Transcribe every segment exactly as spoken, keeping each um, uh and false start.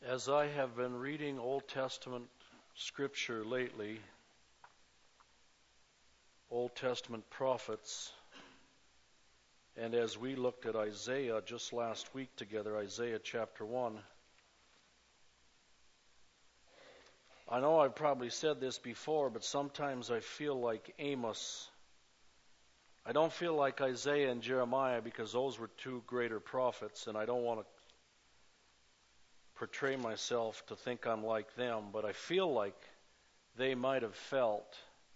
As I have been reading Old Testament scripture lately, Old Testament prophets, and as we looked at Isaiah just last week together, Isaiah chapter one, I know I've probably said this before, but sometimes I feel like Amos. I don't feel like Isaiah and Jeremiah because those were two greater prophets, and I don't want to portray myself to think I'm like them, but I feel like they might have felt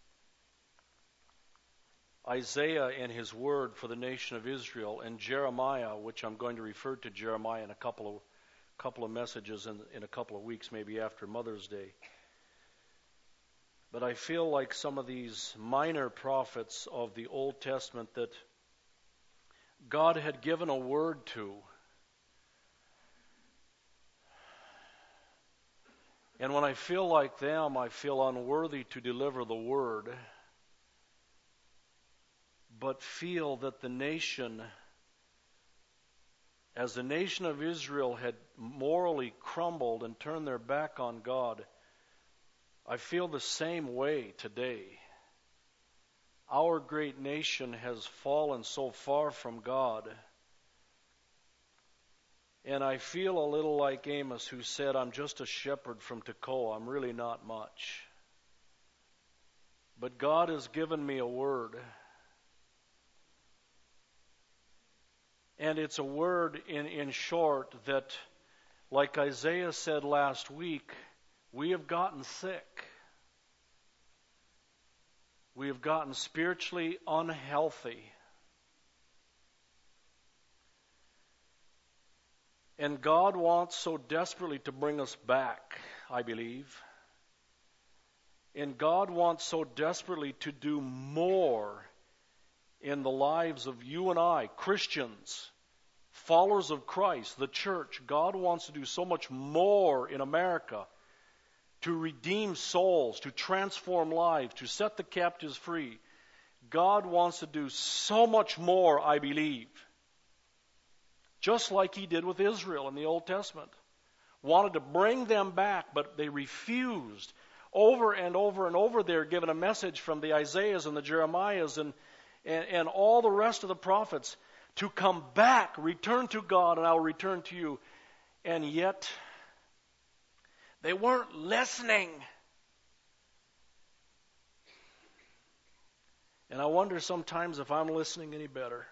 Isaiah and his word for the nation of Israel, and Jeremiah, which I'm going to refer to Jeremiah in a couple of couple of messages in, in a couple of weeks, maybe after Mother's Day. But I feel like some of these minor prophets of the Old Testament that God had given a word to, and when I feel like them, I feel unworthy to deliver the word, but feel that the nation, as the nation of Israel had morally crumbled and turned their back on God, I feel the same way today. Our great nation has fallen so far from God. And I feel a little like Amos, who said, I'm just a shepherd from Tekoa. I'm really not much. But God has given me a word. And it's a word, in, in short, that, like Isaiah said last week, we have gotten sick. We have gotten spiritually unhealthy. And God wants so desperately to bring us back, I believe. And God wants so desperately to do more in the lives of you and I, Christians, followers of Christ, the church. God wants to do so much more in America to redeem souls, to transform lives, to set the captives free. God wants to do so much more, I believe. Just like he did with Israel in the Old Testament. Wanted to bring them back, but they refused. Over and over and over they're given a message from the Isaiahs and the Jeremiahs and, and, and all the rest of the prophets to come back, return to God, and I'll return to you. And yet, they weren't listening. And I wonder sometimes if I'm listening any better.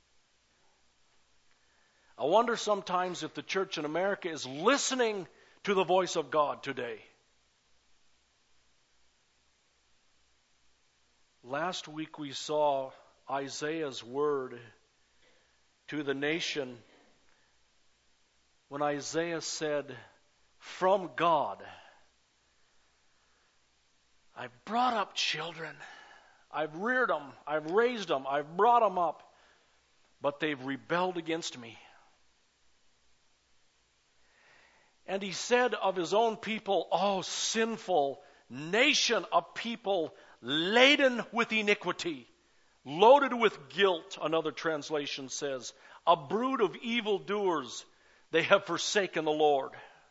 I wonder sometimes if the church in America is listening to the voice of God today. Last week we saw Isaiah's word to the nation when Isaiah said, from God, I've brought up children. I've reared them. I've raised them. I've brought them up. But they've rebelled against me. And he said of his own people, oh, sinful nation of people laden with iniquity, loaded with guilt, another translation says, a brood of evildoers, they have forsaken the Lord.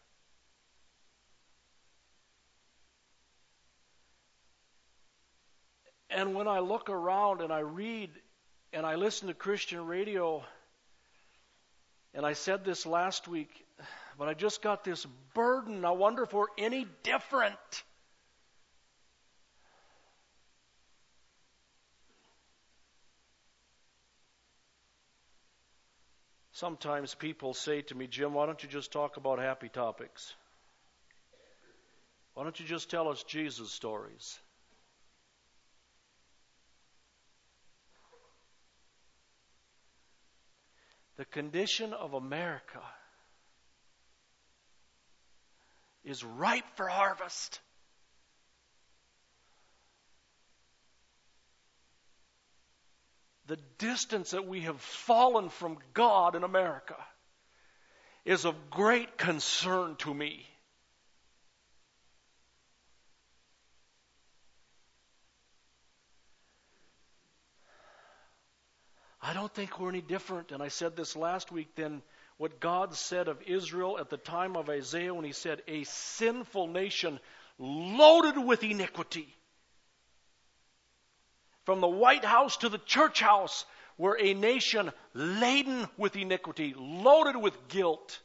And when I look around and I read and I listen to Christian radio, and I said this last week, but I just got this burden. I wonder if we're any different. Sometimes people say to me, Jim, why don't you just talk about happy topics? Why don't you just tell us Jesus stories? The condition of America is ripe for harvest. The distance that we have fallen from God in America is of great concern to me. I don't think we're any different, and I said this last week, than what God said of Israel at the time of Isaiah when he said, a sinful nation loaded with iniquity. From the White House to the church house, we're a nation laden with iniquity, loaded with guilt.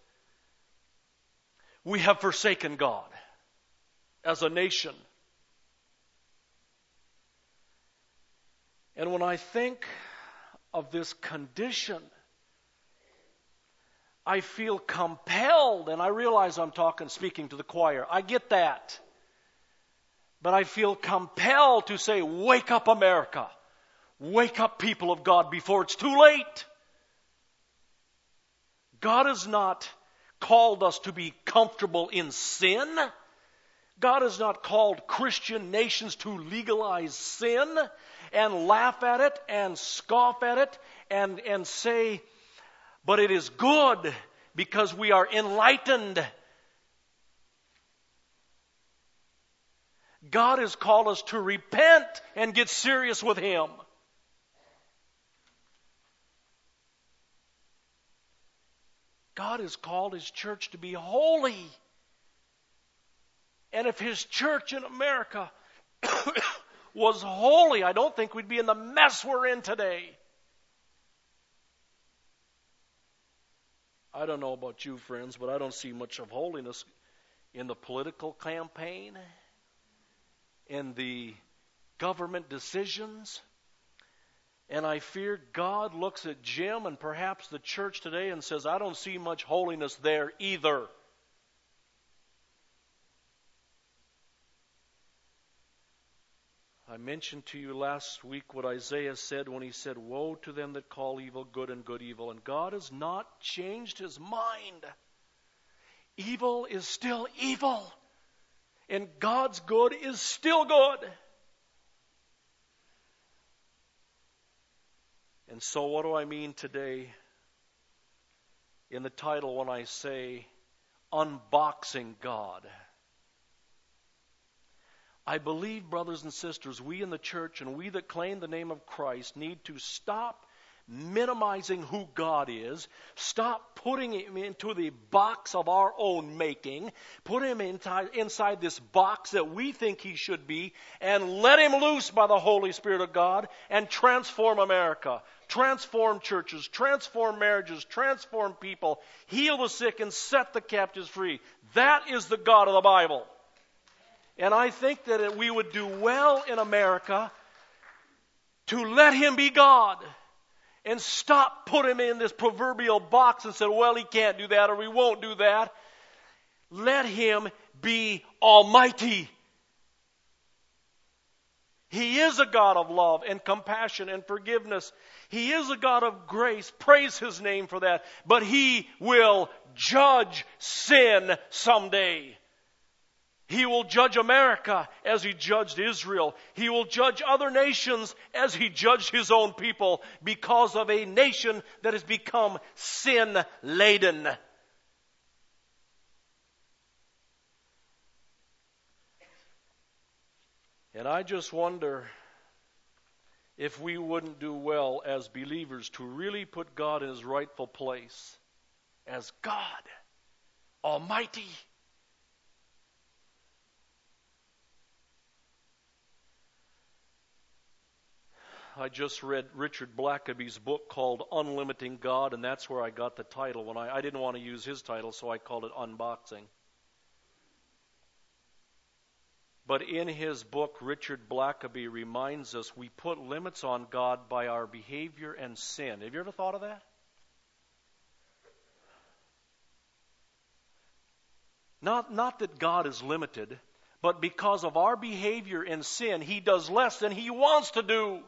We have forsaken God as a nation. And when I think of this condition, I feel compelled, and I realize I'm talking, speaking to the choir. I get that. But I feel compelled to say, wake up, America. Wake up, people of God, before it's too late. God has not called us to be comfortable in sin. God has not called Christian nations to legalize sin and laugh at it and scoff at it and, and say, but it is good because we are enlightened. God has called us to repent and get serious with Him. God has called His church to be holy. And if His church in America was holy, I don't think we'd be in the mess we're in today. I don't know about you, friends, but I don't see much of holiness in the political campaign, in the government decisions. And I fear God looks at Jim and perhaps the church today and says, I don't see much holiness there either. I mentioned to you last week what Isaiah said when he said, woe to them that call evil good and good evil. And God has not changed His mind. Evil is still evil. And God's good is still good. And so what do I mean today in the title when I say unboxing God? I believe, brothers and sisters, we in the church and we that claim the name of Christ need to stop minimizing who God is, stop putting Him into the box of our own making, put Him inside, inside this box that we think He should be, and let Him loose by the Holy Spirit of God and transform America, transform churches, transform marriages, transform people, heal the sick and set the captives free. That is the God of the Bible. And I think that we would do well in America to let Him be God and stop putting Him in this proverbial box and say, well, He can't do that or He won't do that. Let Him be almighty. He is a God of love and compassion and forgiveness. He is a God of grace. Praise His name for that. But He will judge sin someday. He will judge America as He judged Israel. He will judge other nations as He judged His own people because of a nation that has become sin-laden. And I just wonder if we wouldn't do well as believers to really put God in His rightful place as God, Almighty. I just read Richard Blackaby's book called Unlimiting God, and that's where I got the title. When I, I didn't want to use his title, so I called it Unboxing. But in his book, Richard Blackaby reminds us we put limits on God by our behavior and sin. Have you ever thought of that? Not, not that God is limited, but because of our behavior and sin, He does less than He wants to do.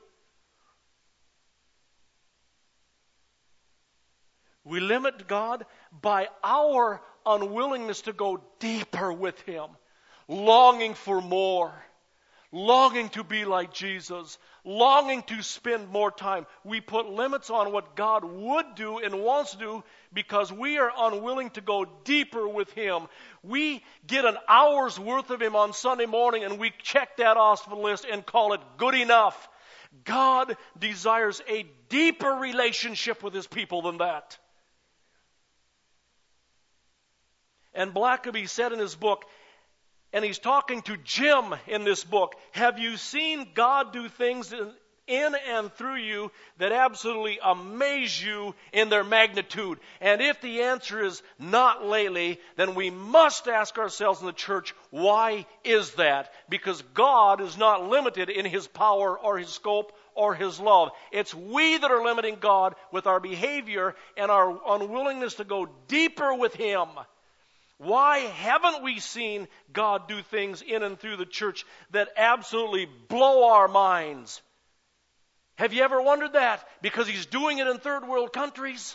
We limit God by our unwillingness to go deeper with Him, longing for more, longing to be like Jesus, longing to spend more time. We put limits on what God would do and wants to do because we are unwilling to go deeper with Him. We get an hour's worth of Him on Sunday morning and we check that off the list and call it good enough. God desires a deeper relationship with His people than that. And Blackaby said in his book, and he's talking to Jim in this book, have you seen God do things in, in and through you that absolutely amaze you in their magnitude? And if the answer is not lately, then we must ask ourselves in the church, why is that? Because God is not limited in His power or His scope or His love. It's we that are limiting God with our behavior and our unwillingness to go deeper with Him. Why haven't we seen God do things in and through the church that absolutely blow our minds? Have you ever wondered that? Because He's doing it in third world countries.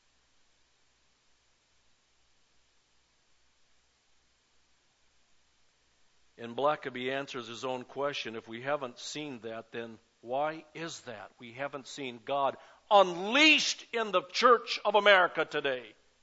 And Blackaby answers his own question. If we haven't seen that, then why is that? We haven't seen God unleashed in the Church of America today.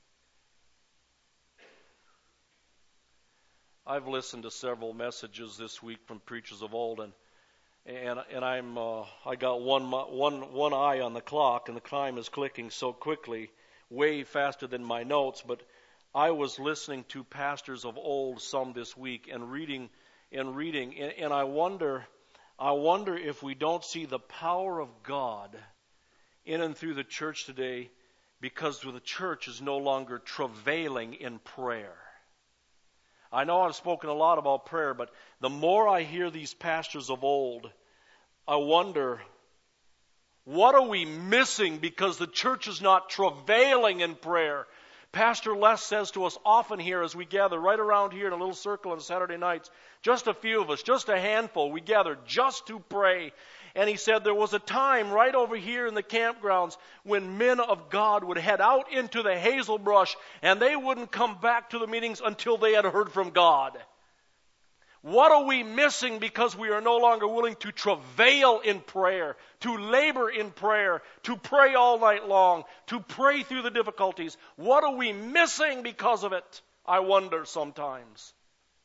I've listened to several messages this week from preachers of old, and and and I'm uh, I got one one one eye on the clock, and the time is clicking so quickly, way faster than my notes. But I was listening to pastors of old some this week, and reading and reading, and, and I wonder I wonder if we don't see the power of God in and through the church today, because the church is no longer travailing in prayer. I know I've spoken a lot about prayer, but the more I hear these pastors of old, I wonder, what are we missing because the church is not travailing in prayer? Pastor Les says to us often here as we gather right around here in a little circle on Saturday nights, just a few of us, just a handful, we gather just to pray. And he said there was a time right over here in the campgrounds when men of God would head out into the hazel brush and they wouldn't come back to the meetings until they had heard from God. What are we missing because we are no longer willing to travail in prayer, to labor in prayer, to pray all night long, to pray through the difficulties? What are we missing because of it? I wonder sometimes.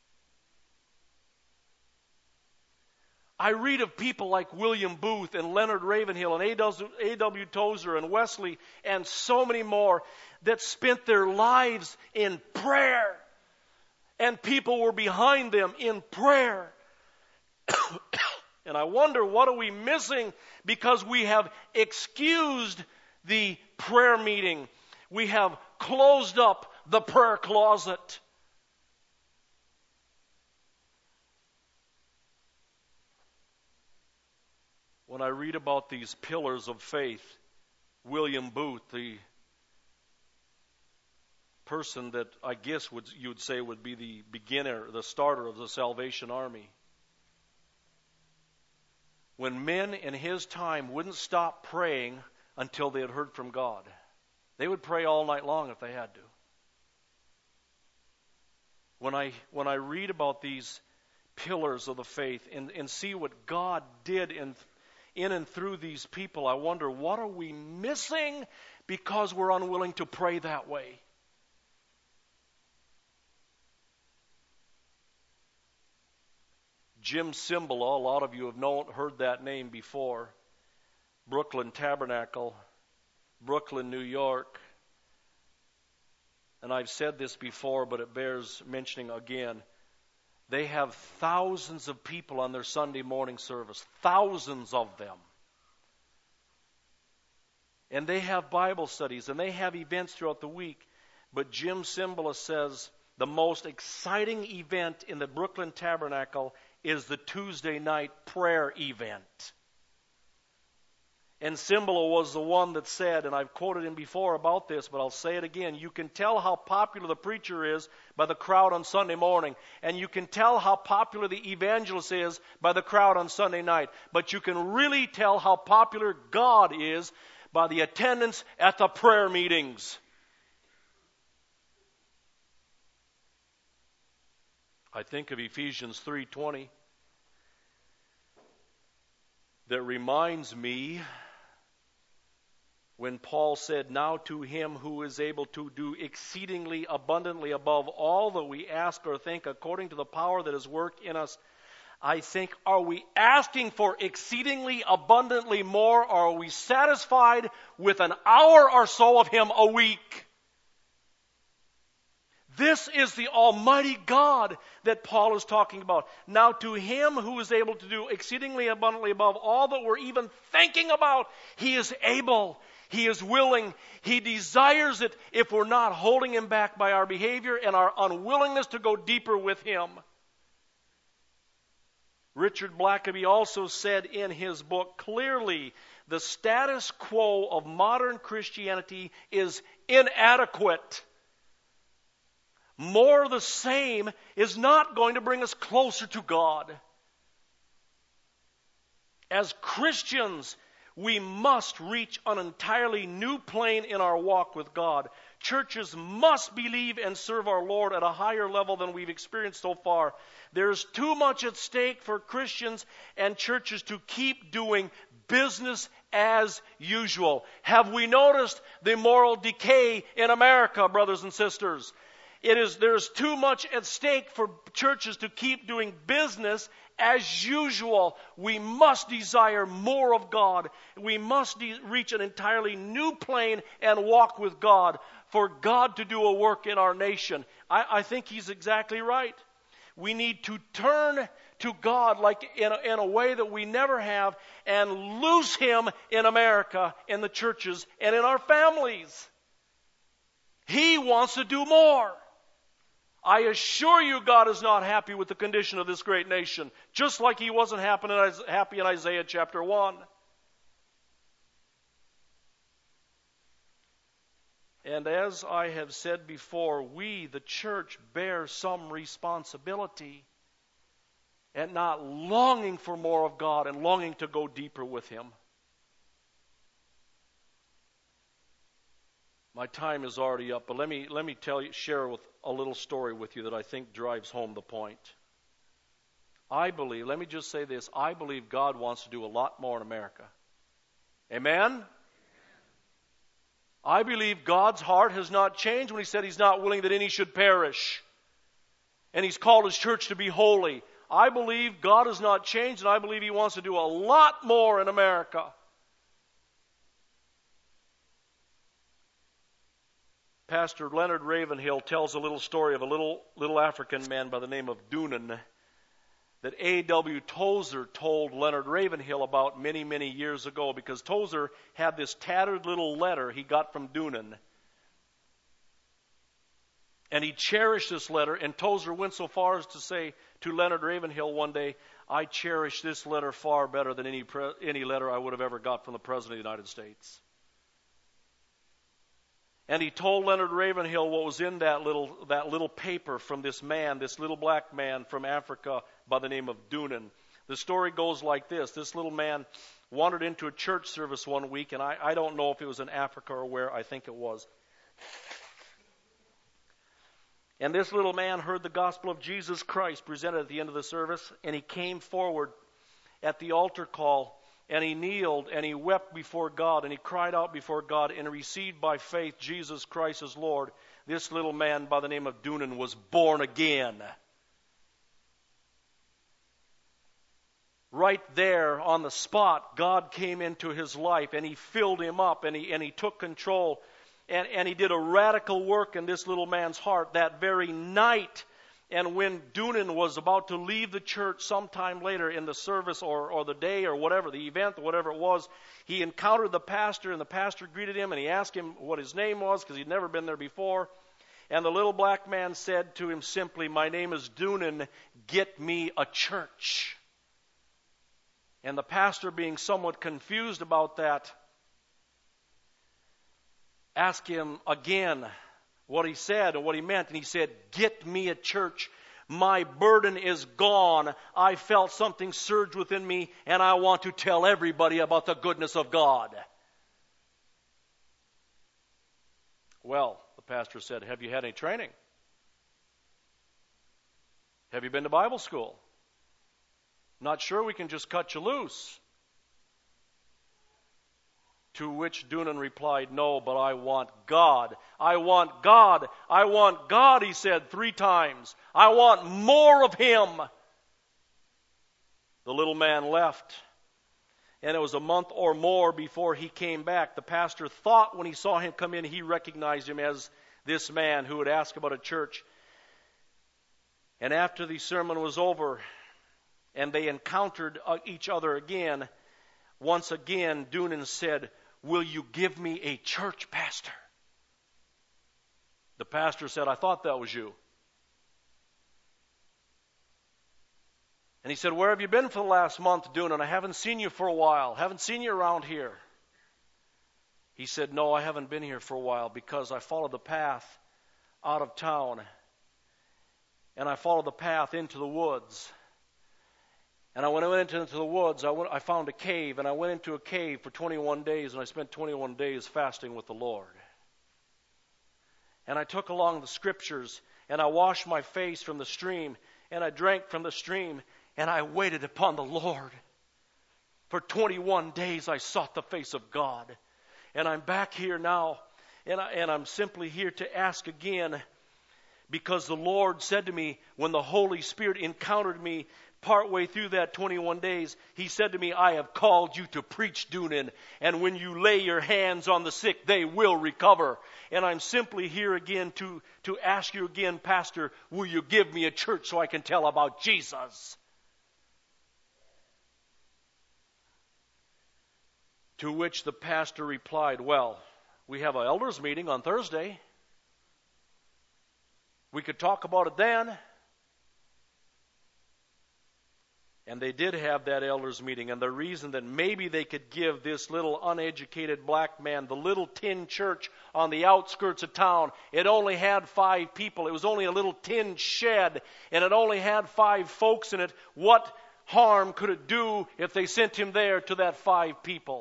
I read of people like William Booth and Leonard Ravenhill and A W Tozer and Wesley and so many more that spent their lives in prayer. And people were behind them in prayer. And I wonder, what are we missing because we have excused the prayer meeting? We have closed up the prayer closet. When I read about these pillars of faith, William Booth, the person that I guess would you would say would be the beginner, the starter of the Salvation Army. When men in his time wouldn't stop praying until they had heard from God. They would pray all night long if they had to. When I when I read about these pillars of the faith and, and see what God did in in and through these people, I wonder, what are we missing because we're unwilling to pray that way? Jim Cymbala, a lot of you have known, heard that name before. Brooklyn Tabernacle, Brooklyn, New York. And I've said this before, but it bears mentioning again. They have thousands of people on their Sunday morning service. Thousands of them. And they have Bible studies and they have events throughout the week. But Jim Cymbala says the most exciting event in the Brooklyn Tabernacle is the Tuesday night prayer event. And Cymbala was the one that said, and I've quoted him before about this, but I'll say it again, you can tell how popular the preacher is by the crowd on Sunday morning, and you can tell how popular the evangelist is by the crowd on Sunday night, but you can really tell how popular God is by the attendance at the prayer meetings. I think of Ephesians three twenty that reminds me when Paul said, now to him who is able to do exceedingly abundantly above all that we ask or think according to the power that is worked in us. I think, are we asking for exceedingly abundantly more, or are we satisfied with an hour or so of him a week? This is the Almighty God that Paul is talking about. Now to Him who is able to do exceedingly abundantly above all that we're even thinking about, He is able, He is willing, He desires it if we're not holding Him back by our behavior and our unwillingness to go deeper with Him. Richard Blackaby also said in his book, clearly, the status quo of modern Christianity is inadequate. More of the same is not going to bring us closer to God. As Christians, we must reach an entirely new plane in our walk with God. Churches must believe and serve our Lord at a higher level than we've experienced so far. There's too much at stake for Christians and churches to keep doing business as usual. Have we noticed the moral decay in America, brothers and sisters? It is, there's too much at stake for churches to keep doing business as usual. We must desire more of God. We must de- reach an entirely new plane and walk with God for God to do a work in our nation. I, I think he's exactly right. We need to turn to God like in a, in a way that we never have and lose Him in America, in the churches, and in our families. He wants to do more. I assure you God is not happy with the condition of this great nation, just like He wasn't happy in Isaiah chapter one. And as I have said before, we, the church, bear some responsibility at not longing for more of God and longing to go deeper with Him. My time is already up, but let me let me tell you, share with a little story with you that I think drives home the point. I believe, let me just say this, I believe God wants to do a lot more in America. Amen? I believe God's heart has not changed when He said He's not willing that any should perish. And He's called His church to be holy. I believe God has not changed, and I believe He wants to do a lot more in America. Pastor Leonard Ravenhill tells a little story of a little little African man by the name of Doonan that A W Tozer told Leonard Ravenhill about many, many years ago, because Tozer had this tattered little letter he got from Doonan. And he cherished this letter, and Tozer went so far as to say to Leonard Ravenhill one day, I cherish this letter far better than any pre- any letter I would have ever got from the President of the United States. And he told Leonard Ravenhill what was in that little that little paper from this man, this little black man from Africa by the name of Doonan. The story goes like this. This little man wandered into a church service one week, and I, I don't know if it was in Africa or where, I think it was. And this little man heard the gospel of Jesus Christ presented at the end of the service, and he came forward at the altar call, and he kneeled, and he wept before God, and he cried out before God, and received by faith Jesus Christ as Lord. This little man by the name of Doonan was born again. Right there on the spot, God came into his life, and He filled him up, and he, and he took control, and, and He did a radical work in this little man's heart that very night. And when Doonan was about to leave the church sometime later in the service or, or the day or whatever, the event or whatever it was, he encountered the pastor, and the pastor greeted him, and he asked him what his name was because he'd never been there before. And the little black man said to him simply, my name is Doonan, get me a church. And the pastor, being somewhat confused about that, asked him again what he said and what he meant. And he said, get me a church. My burden is gone. I felt something surge within me, and I want to tell everybody about the goodness of God. Well, the pastor said, have you had any training? Have you been to Bible school? Not sure we can just cut you loose. To which Doonan replied, no, but I want God. I want God. I want God, he said three times. I want more of Him. The little man left, and it was a month or more before he came back. The pastor thought when he saw him come in, he recognized him as this man who had asked about a church. And after the sermon was over and they encountered each other again, once again Doonan said, "Will you give me a church, Pastor?" The pastor said, "I thought that was you." And he said, "Where have you been for the last month, Doonan? I haven't seen you for a while. Haven't seen you around here." He said, "No, I haven't been here for a while because I followed the path out of town. And I followed the path into the woods. And I, when I went into the woods, I, went, I found a cave. And I went into a cave for twenty-one days. And I spent twenty-one days fasting with the Lord. And I took along the scriptures. And I washed my face from the stream. And I drank from the stream. And I waited upon the Lord. For twenty-one days I sought the face of God. And I'm back here now. And, I, and I'm simply here to ask again, because the Lord said to me, when the Holy Spirit encountered me partway through that twenty-one days, He said to me, "I have called you to preach, Doonan, and when you lay your hands on the sick, they will recover." And I'm simply here again to, to ask you again, Pastor, will you give me a church so I can tell about Jesus? To which the pastor replied, "Well, we have an elders meeting on Thursday. We could talk about it then." And they did have that elders meeting. And the reason that maybe they could give this little uneducated black man the little tin church on the outskirts of town, it only had five people. It was only a little tin shed, and it only had five folks in it. What harm could it do if they sent him there to that five people?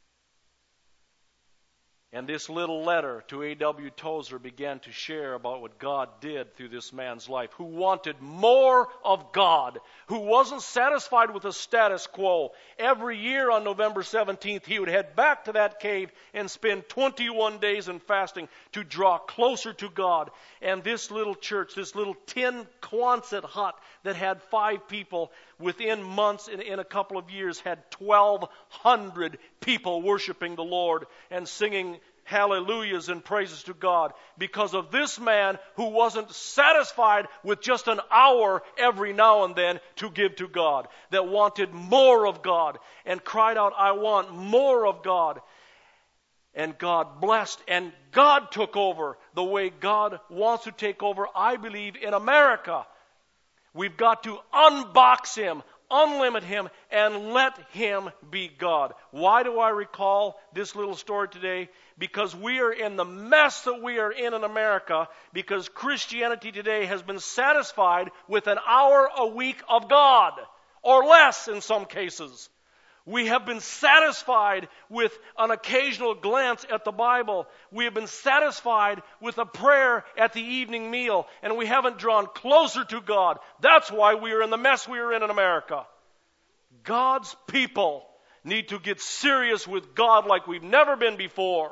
And this little letter to A W Tozer began to share about what God did through this man's life, who wanted more of God, who wasn't satisfied with the status quo. Every year on November seventeenth, he would head back to that cave and spend twenty-one days in fasting to draw closer to God. And this little church, this little tin Quonset hut that had five people, within months, in, in a couple of years, had twelve hundred people worshiping the Lord and singing hallelujahs and praises to God, because of this man who wasn't satisfied with just an hour every now and then to give to God, that wanted more of God and cried out, "I want more of God." And God blessed, and God took over the way God wants to take over, I believe, in America. We've got to unbox Him, unlimit Him, and let Him be God. Why do I recall this little story today? Because we are in the mess that we are in in America, because Christianity today has been satisfied with an hour a week of God, or less in some cases. We have been satisfied with an occasional glance at the Bible. We have been satisfied with a prayer at the evening meal, and we haven't drawn closer to God. That's why we are in the mess we are in in America. God's people need to get serious with God like we've never been before.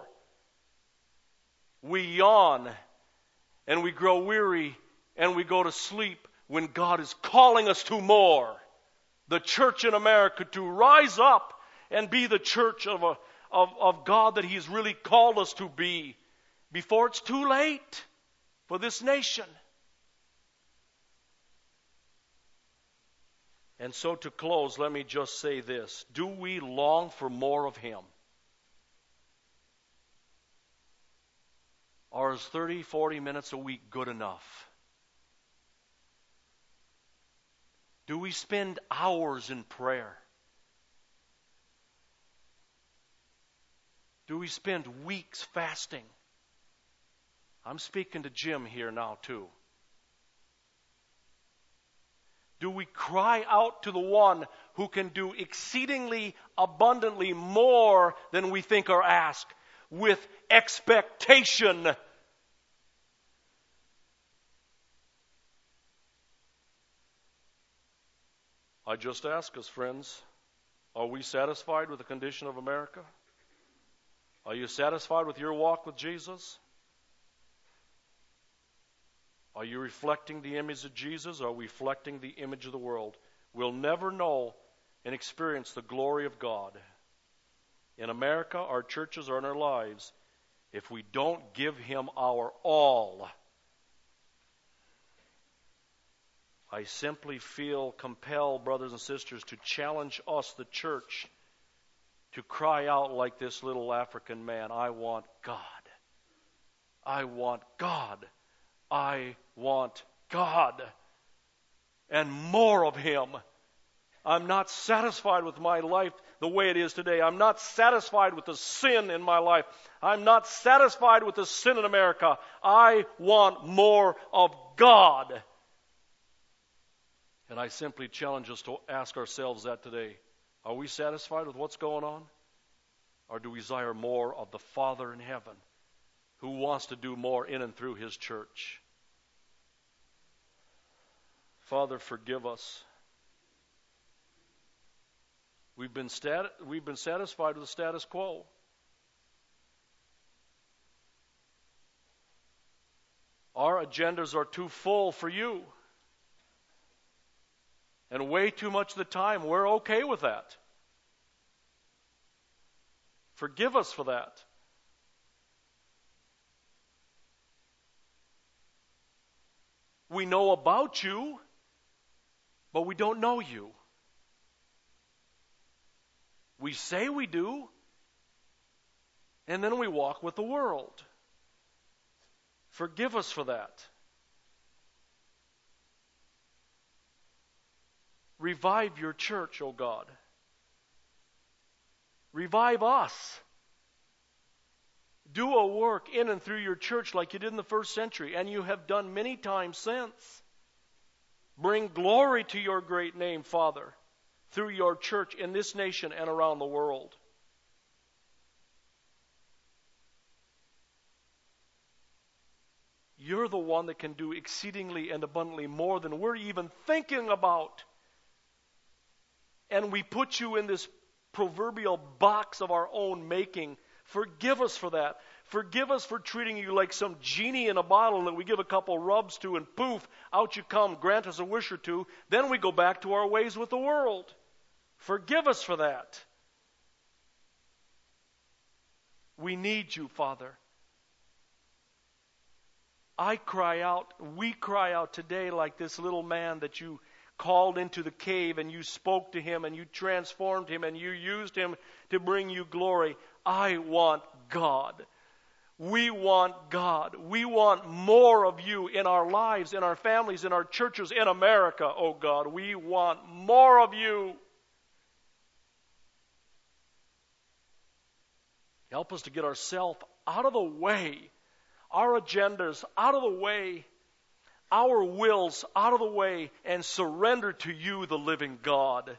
We yawn, and we grow weary, and we go to sleep when God is calling us to more. The church in America to rise up and be the church of, a, of, of God that He's really called us to be before it's too late for this nation. And so to close, let me just say this. Do we long for more of Him? Or is thirty, forty minutes a week good enough? Do we spend hours in prayer? Do we spend weeks fasting? I'm speaking to Jim here now too. Do we cry out to the one who can do exceedingly abundantly more than we think or ask, with expectation? I just ask us, friends, are we satisfied with the condition of America? Are you satisfied with your walk with Jesus? Are you reflecting the image of Jesus, or are we reflecting the image of the world? We'll never know and experience the glory of God in America, our churches, or in our lives if we don't give Him our all. I simply feel compelled, brothers and sisters, to challenge us, the church, to cry out like this little African man, I want God. I want God. I want God. And more of Him. I'm not satisfied with my life the way it is today. I'm not satisfied with the sin in my life. I'm not satisfied with the sin in America. I want more of God. And I simply challenge us to ask ourselves that today. Are we satisfied with what's going on? Or do we desire more of the Father in heaven who wants to do more in and through His church? Father, forgive us. We've been, stat- we've been satisfied with the status quo. Our agendas are too full for you. And way too much of the time, we're okay with that. Forgive us for that. We know about you, but we don't know you. We say we do, and then we walk with the world. Forgive us for that. Revive your church, O God. Revive us. Do a work in and through your church like you did in the first century, and you have done many times since. Bring glory to your great name, Father, through your church in this nation and around the world. You're the one that can do exceedingly and abundantly more than we're even thinking about. And we put you in this proverbial box of our own making. Forgive us for that. Forgive us for treating you like some genie in a bottle that we give a couple rubs to and poof, out you come, grant us a wish or two. Then we go back to our ways with the world. Forgive us for that. We need you, Father. I cry out, we cry out today like this little man that you called into the cave and you spoke to him and you transformed him and you used him to bring you glory. I want God. We want God. We want more of you in our lives, in our families, in our churches, in America, oh God. We want more of you. Help us to get ourselves out of the way, our agendas out of the way, our wills out of the way, and surrender to you, the living God.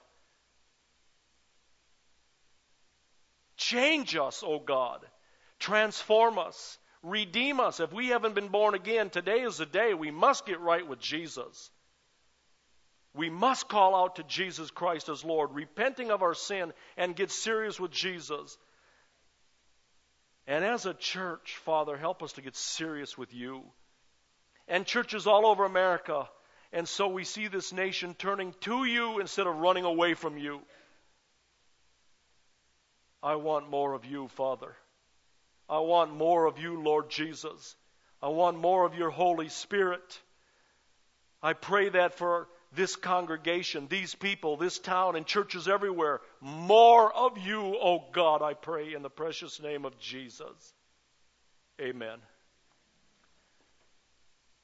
Change us, O God. Transform us. Redeem us. If we haven't been born again, today is the day we must get right with Jesus. We must call out to Jesus Christ as Lord, repenting of our sin, and get serious with Jesus. And as a church, Father, help us to get serious with you. And churches all over America. And so we see this nation turning to you instead of running away from you. I want more of you, Father. I want more of you, Lord Jesus. I want more of your Holy Spirit. I pray that for this congregation, these people, this town, and churches everywhere. More of you, oh God, I pray in the precious name of Jesus. Amen.